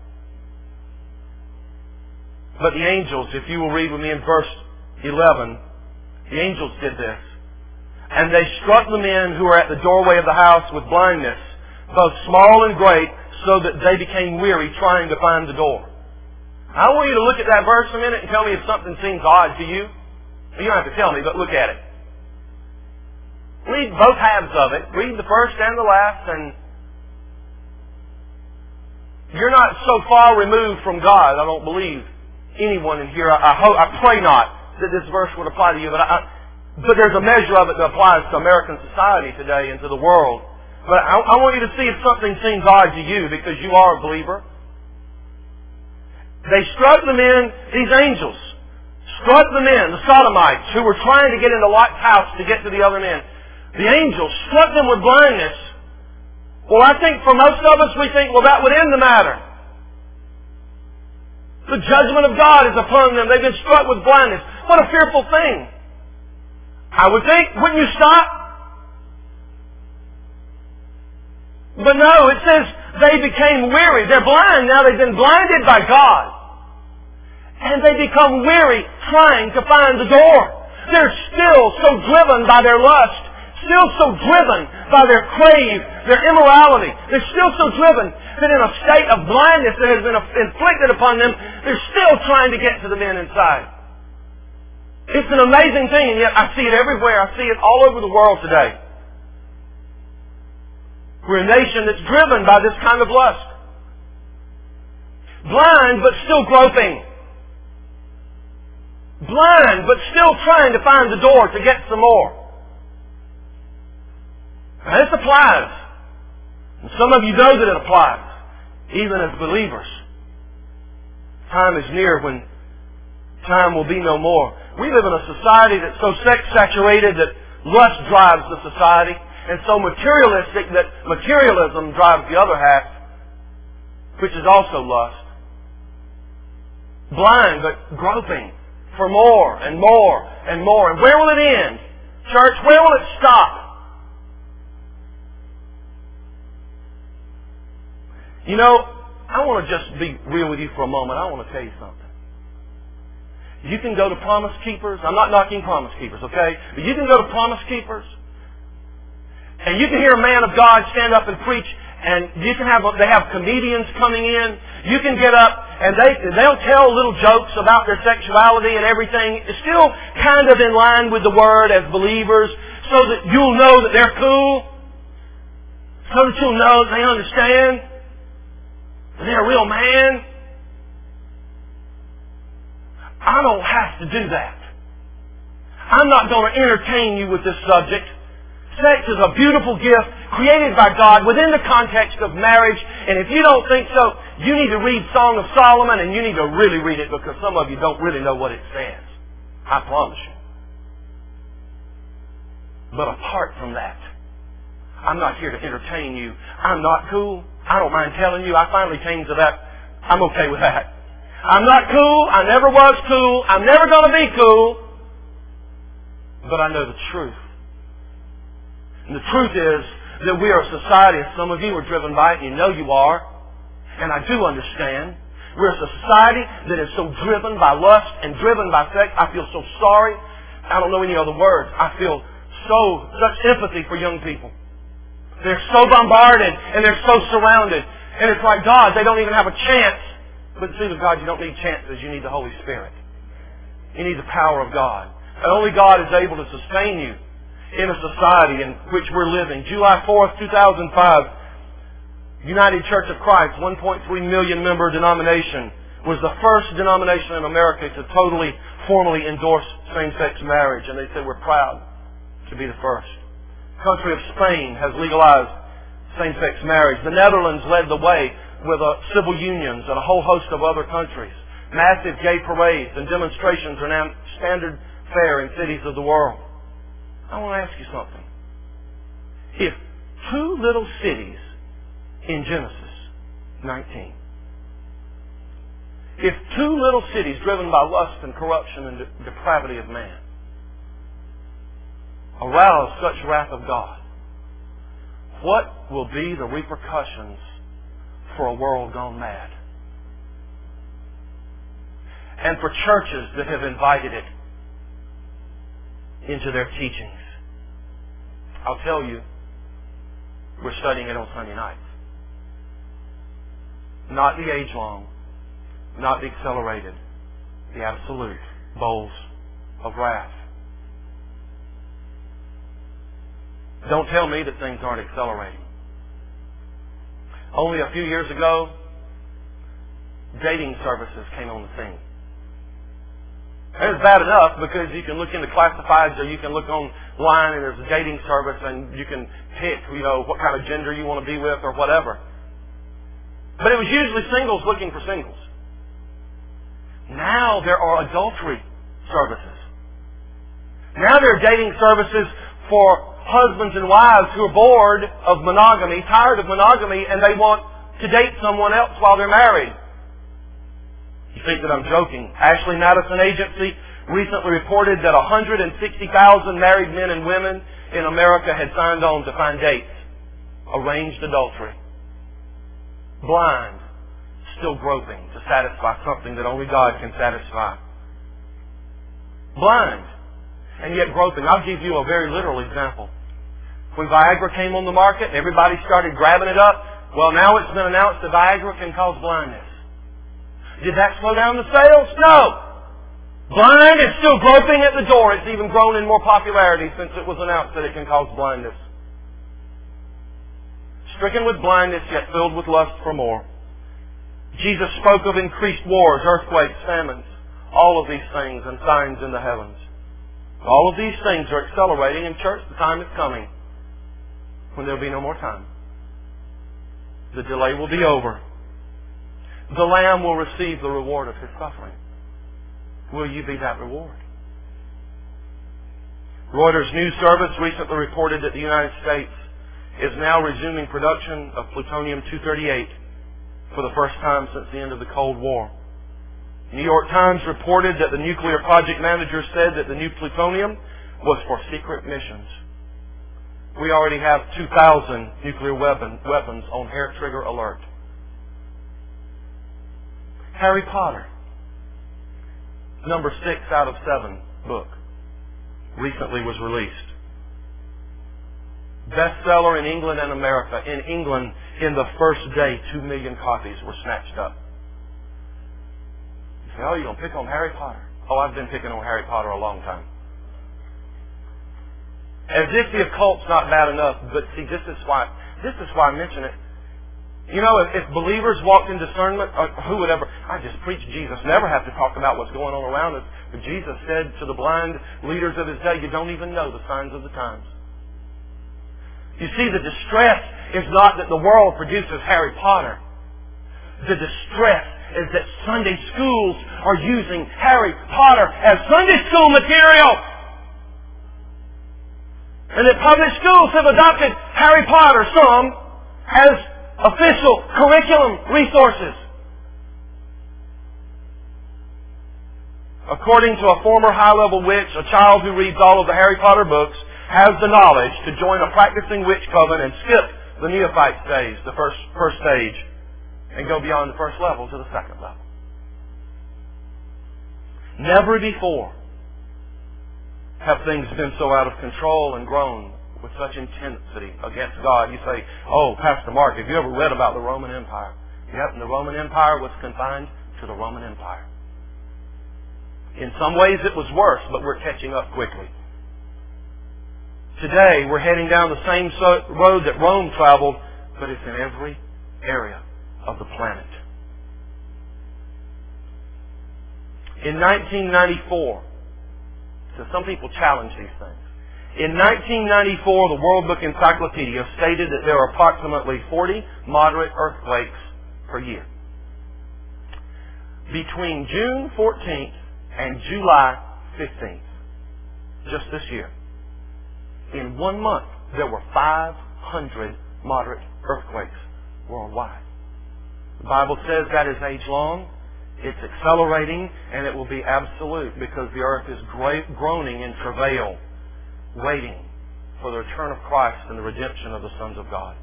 But the angels, if you will read with me in verse 11, the angels did this. And they struck the men who were at the doorway of the house with blindness, both small and great, so that they became weary trying to find the door. I want you to look at that verse a minute and tell me if something seems odd to you. You don't have to tell me, but look at it. Read both halves of it. Read the first and the last, and you're not so far removed from God, I don't believe anyone in here, I pray not that this verse would apply to you, but there's a measure of it that applies to American society today and to the world. But I want you to see if something seems odd to you because you are a believer. They struck the men, these angels, struck the men, the Sodomites, who were trying to get into Lot's house to get to the other men. The angels struck them with blindness. Well, I think for most of us, we think, well, that would end the matter. The judgment of God is upon them. They've been struck with blindness. What a fearful thing. I would think, wouldn't you stop? But no, it says they became weary. They're blind now. They've been blinded by God. And they become weary trying to find the door. They're still so driven by their lust. Still so driven by their crave, their immorality. They're still so driven that in a state of blindness that has been inflicted upon them, they're still trying to get to the men inside. It's an amazing thing, and yet I see it everywhere. I see it all over the world today. We're a nation that's driven by this kind of lust. Blind, but still groping. Blind, but still trying to find the door to get some more. Now, this applies. And some of you know that it applies, even as believers. Time is near when time will be no more. We live in a society that's so sex-saturated that lust drives the society. And so materialistic that materialism drives the other half, which is also lust. Blind, but groping for more and more and more. And where will it end? Church, where will it stop? You know, I want to just be real with you for a moment. I want to tell you something. You can go to Promise Keepers. I'm not knocking Promise Keepers, okay? But you can go to Promise Keepers, and you can hear a man of God stand up and preach, and they have comedians coming in. You can get up, and they'll tell little jokes about their sexuality and everything. It's still kind of in line with the Word as believers, so that you'll know that they're cool, so that you'll know that they understand that they're a real man. I don't have to do that. I'm not going to entertain you with this subject. Sex is a beautiful gift created by God within the context of marriage. And if you don't think so, you need to read Song of Solomon, and you need to really read it, because some of you don't really know what it says. I promise you. But apart from that, I'm not here to entertain you. I'm not cool. I don't mind telling you. I finally came to that. I'm okay with that. I'm not cool. I never was cool. I'm never going to be cool. But I know the truth. And the truth is that we are a society, as some of you are driven by it, and you know you are, and I do understand. We're a society that is so driven by lust and driven by sex. I feel so sorry. I don't know any other words. I feel such empathy for young people. They're so bombarded and they're so surrounded. And it's like, God, they don't even have a chance. But see, with God, you don't need chances. You need the Holy Spirit. You need the power of God. And only God is able to sustain you in a society in which we're living. July 4th, 2005, United Church of Christ, 1.3 million member denomination, was the first denomination in America to totally, formally endorse same-sex marriage. And they said, we're proud to be the first. The country of Spain has legalized same-sex marriage. The Netherlands led the way with civil unions, and a whole host of other countries. Massive gay parades and demonstrations are now standard fare in cities of the world. I want to ask you something. If two little cities in Genesis 19, if two little cities driven by lust and corruption and depravity of man arouse such wrath of God, what will be the repercussions for a world gone mad? And for churches that have invited it into their teachings. I'll tell you, we're studying it on Sunday nights. Not the age-long, not the accelerated, the absolute bowls of wrath. Don't tell me that things aren't accelerating. Only a few years ago, dating services came on the scene. And it's bad enough because you can look into classifieds, or you can look online and there's a dating service and you can pick, what kind of gender you want to be with or whatever. But it was usually singles looking for singles. Now there are adultery services. Now there are dating services for husbands and wives who are bored of monogamy, tired of monogamy, and they want to date someone else while they're married. You think that I'm joking. Ashley Madison Agency recently reported that 160,000 married men and women in America had signed on to find dates. Arranged adultery. Blind. Still groping to satisfy something that only God can satisfy. Blind. And yet groping. I'll give you a very literal example. When Viagra came on the market and everybody started grabbing it up, well, now it's been announced that Viagra can cause blindness. Did that slow down the sales? No. Blind is still groping at the door. It's even grown in more popularity since it was announced that it can cause blindness. Stricken with blindness, yet filled with lust for more. Jesus spoke of increased wars, earthquakes, famines, all of these things, and signs in the heavens. All of these things are accelerating in church. The time is coming when there will be no more time. The delay will be over. The Lamb will receive the reward of His suffering. Will you be that reward? Reuters News Service recently reported that the United States is now resuming production of plutonium-238 for the first time since the end of the Cold War. New York Times reported that the nuclear project manager said that the new plutonium was for secret missions. We already have 2,000 nuclear weapons on hair trigger alert. Harry Potter, number 6 out of 7 book, recently was released. Bestseller in England and America. In England, in the first day, 2 million copies were snatched up. You say, oh, you're going to pick on Harry Potter. Oh, I've been picking on Harry Potter a long time. As if the occult's not bad enough, but see, this is why I mention it. You know, if believers walked in discernment, who would ever... I just preach Jesus. Never have to talk about what's going on around us. But Jesus said to the blind leaders of His day, you don't even know the signs of the times. You see, the distress is not that the world produces Harry Potter. The distress is that Sunday schools are using Harry Potter as Sunday school material. And that public schools have adopted Harry Potter, some, as official curriculum resources. According to a former high-level witch, a child who reads all of the Harry Potter books has the knowledge to join a practicing witch coven and skip the neophyte stage, the first stage, and go beyond the first level to the second level. Never before have things been so out of control and grown with such intensity against God. You say, oh, Pastor Mark, have you ever read about the Roman Empire? Yep, and the Roman Empire was confined to the Roman Empire. In some ways it was worse, but we're catching up quickly. Today, we're heading down the same road that Rome traveled, but it's in every area of the planet. In 1994, so some people challenge these things. In 1994, the World Book Encyclopedia stated that there are approximately 40 moderate earthquakes per year. Between June 14th and July 15th, just this year, in 1 month, there were 500 moderate earthquakes worldwide. The Bible says that is age-long, it's accelerating, and it will be absolute because the earth is groaning in travail, waiting for the return of Christ and the redemption of the sons of God.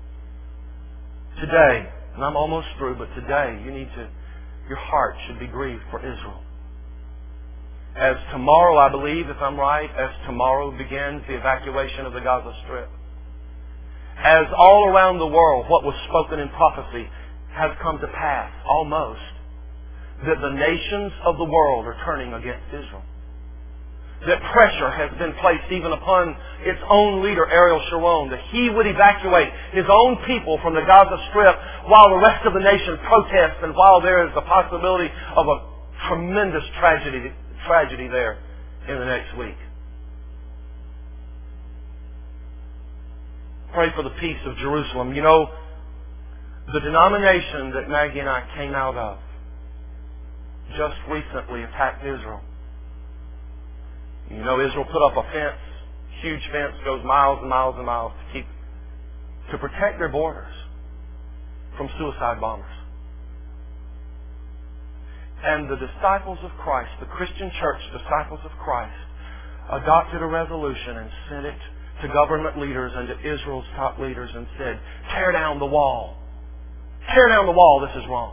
Today, and I'm almost through, but today your heart should be grieved for Israel. As tomorrow, I believe, if I'm right, as tomorrow begins the evacuation of the Gaza Strip. As all around the world, what was spoken in prophecy has come to pass, almost, that the nations of the world are turning against Israel. That pressure has been placed even upon its own leader, Ariel Sharon, that he would evacuate his own people from the Gaza Strip while the rest of the nation protests and while there is the possibility of a tremendous tragedy there in the next week. Pray for the peace of Jerusalem. You know, the denomination that Maggie and I came out of just recently attacked Israel. You know, Israel put up a fence, huge fence, goes miles and miles and miles to protect their borders from suicide bombers. And the disciples of Christ, the Christian church, disciples of Christ, adopted a resolution and sent it to government leaders and to Israel's top leaders and said, tear down the wall. Tear down the wall, this is wrong.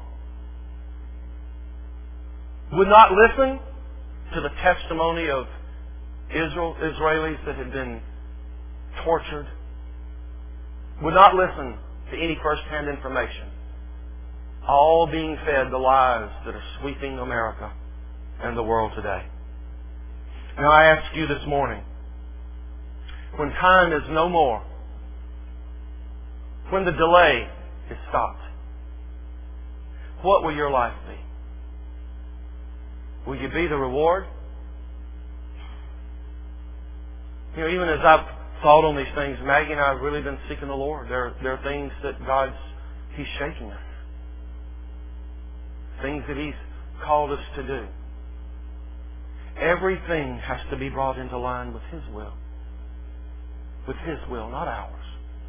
Would not listen to the testimony of Israelis that had been tortured. Would not listen to any first-hand information. All being fed the lies that are sweeping America and the world today. Now I ask you this morning, when time is no more, when the delay is stopped, what will your life be? Will you be the reward? You know, even as I've thought on these things, Maggie and I have really been seeking the Lord. There are things that He's shaking us. Things that He's called us to do. Everything has to be brought into line with His will. With His will, not ours.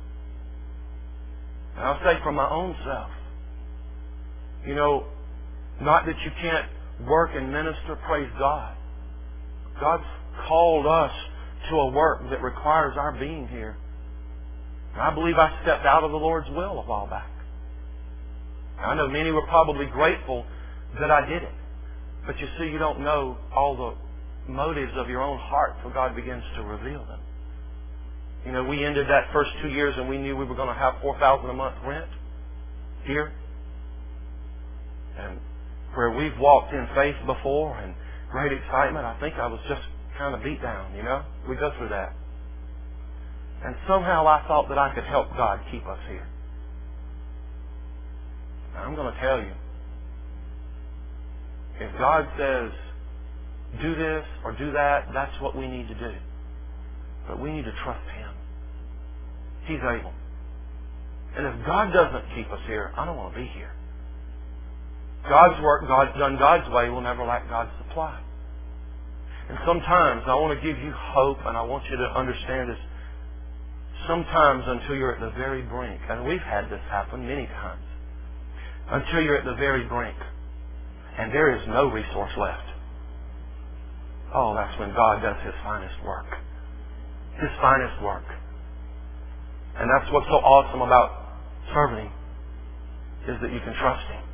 And I'll say for my own self, you know, not that you can't work and minister, praise God. God's called us to a work that requires our being here. And I believe I stepped out of the Lord's will a while back. I know many were probably grateful that I did it. But you see, you don't know all the motives of your own heart till God begins to reveal them. You know, we ended that first 2 years and we knew we were going to have $4,000 a month rent here. And where we've walked in faith before and great excitement, I think I was just kind of beat down, you know. We go through that. And somehow I thought that I could help God keep us here. Now, I'm going to tell you, if God says, do this or do that, that's what we need to do. But we need to trust Him. He's able. And if God doesn't keep us here, I don't want to be here. God's work, done God's way, will never lack God's supply. And sometimes I want to give you hope, and I want you to understand this. Sometimes until you're at the very brink, and we've had this happen many times, until you're at the very brink, and there is no resource left. Oh, that's when God does His finest work. His finest work. And that's what's so awesome about serving Him, is that you can trust Him.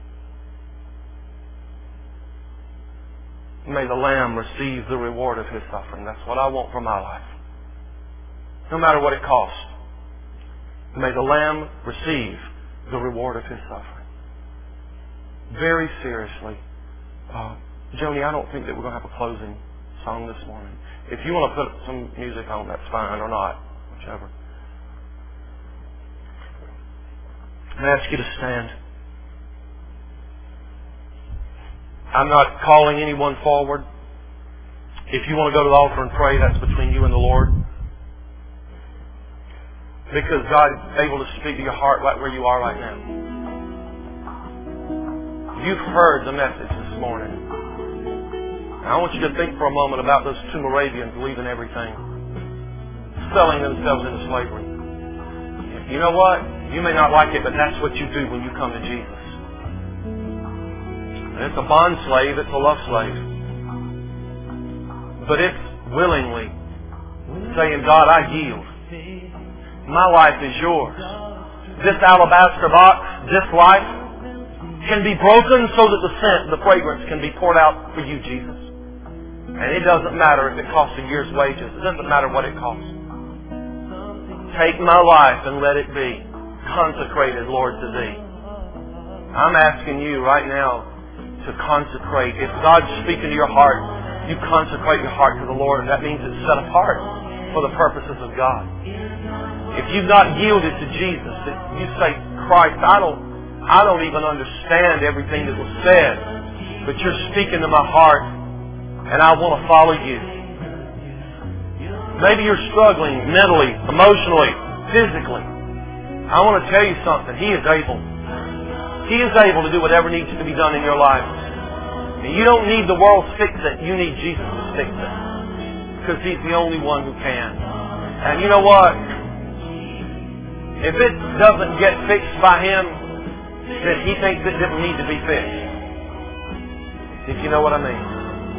May the Lamb receive the reward of His suffering. That's what I want for my life. No matter what it costs. May the Lamb receive the reward of His suffering. Very seriously. Joni, I don't think that we're going to have a closing song this morning. If you want to put some music on, that's fine, or not. Whichever. I ask you to stand. I'm not calling anyone forward. If you want to go to the altar and pray, that's between you and the Lord. Because God is able to speak to your heart right where you are right now. You've heard the message this morning. Now, I want you to think for a moment about those two Moravians leaving everything, selling themselves into slavery. You know what? You may not like it, but that's what you do when you come to Jesus. And it's a bond slave, it's a love slave. But it's willingly saying, God, I yield. My life is yours. This alabaster box, this life, can be broken so that the scent, the fragrance can be poured out for you, Jesus. And it doesn't matter if it costs a year's wages. It doesn't matter what it costs. Take my life and let it be consecrated, Lord, to Thee. I'm asking you right now to consecrate. If God's speaking to your heart, you consecrate your heart to the Lord. That means it's set apart for the purposes of God. If you've not yielded to Jesus, if you say, Christ, I don't even understand everything that was said, but you're speaking to my heart, and I want to follow you. Maybe you're struggling mentally, emotionally, physically. I want to tell you something. He is able. He is able to do whatever needs to be done in your life. And you don't need the world to fix it. You need Jesus to fix it. Because He's the only one who can. And you know what? If it doesn't get fixed by Him, then He thinks it didn't need to be fixed. If you know what I mean.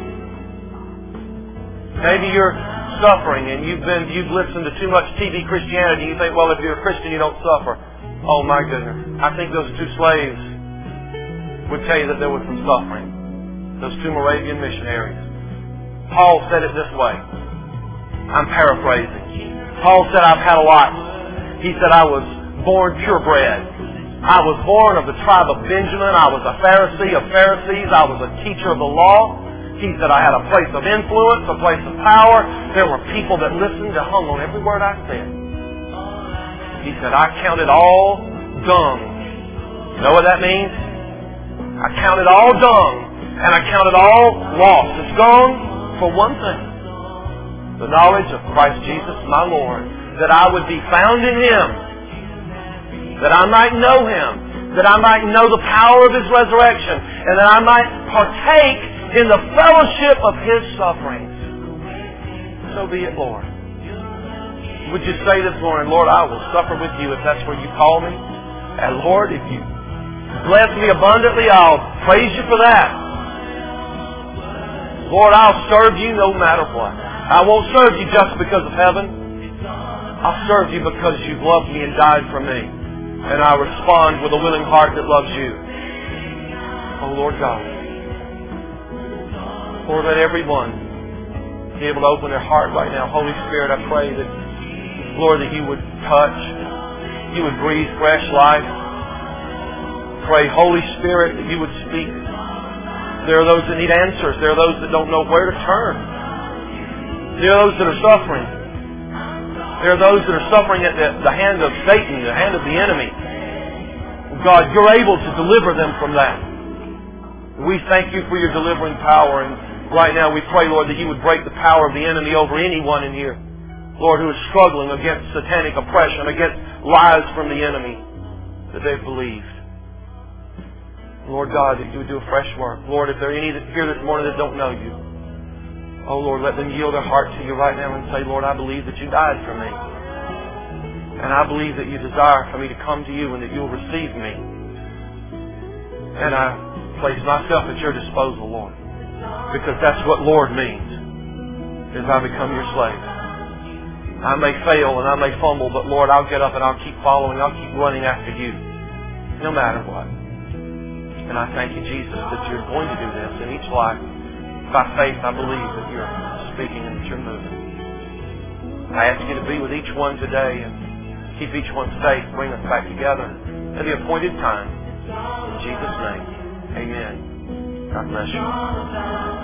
Maybe you're suffering and you've listened to too much TV Christianity. You think, well, if you're a Christian, you don't suffer. Oh my goodness. I think those two slaves would tell you that there was some suffering. Those two Moravian missionaries. Paul said it this way. I'm paraphrasing. Paul said, I've had a lot. He said, I was born purebred. I was born of the tribe of Benjamin. I was a Pharisee of Pharisees. I was a teacher of the law. He said, I had a place of influence, a place of power. There were people that listened and hung on every word I said. He said, I counted all dung. You know what that means? I counted all dung, and I counted all loss. It's gone for one thing. The knowledge of Christ Jesus, my Lord, that I would be found in Him, that I might know Him, that I might know the power of His resurrection, and that I might partake in the fellowship of His sufferings. So be it, Lord. Would you say this morning, Lord, I will suffer with you if that's where you call me. And Lord, if you bless me abundantly, I'll praise you for that. Lord, I'll serve you no matter what. I won't serve you just because of heaven. I'll serve you because you've loved me and died for me. And I respond with a willing heart that loves you. Oh, Lord God. Lord, let everyone be able to open their heart right now. Holy Spirit, I pray that, Lord, that you would touch, you would breathe fresh life. Pray, Holy Spirit, that you would speak. There are those that need answers. There are those that don't know where to turn. There are those that are suffering. There are those that are suffering at the hand of Satan, the hand of the enemy. God, you're able to deliver them from that. We thank you for your delivering power. And right now we pray, Lord, that you would break the power of the enemy over anyone in here, Lord, who is struggling against satanic oppression, against lies from the enemy that they've believed. Lord God, that you would do a fresh work. Lord, if there are any here this morning that don't know you, oh Lord, let them yield their heart to you right now and say, Lord, I believe that you died for me. And I believe that you desire for me to come to you and that you'll receive me. And I place myself at your disposal, Lord. Because that's what Lord means, is I become your slave. I may fail and I may fumble, but Lord, I'll get up and I'll keep following, I'll keep running after you, no matter what. And I thank you, Jesus, that you're going to do this in each life. By faith, I believe that you're speaking and that you're moving. I ask you to be with each one today and keep each one safe. Bring us back together at the appointed time. In Jesus' name, amen. God bless you.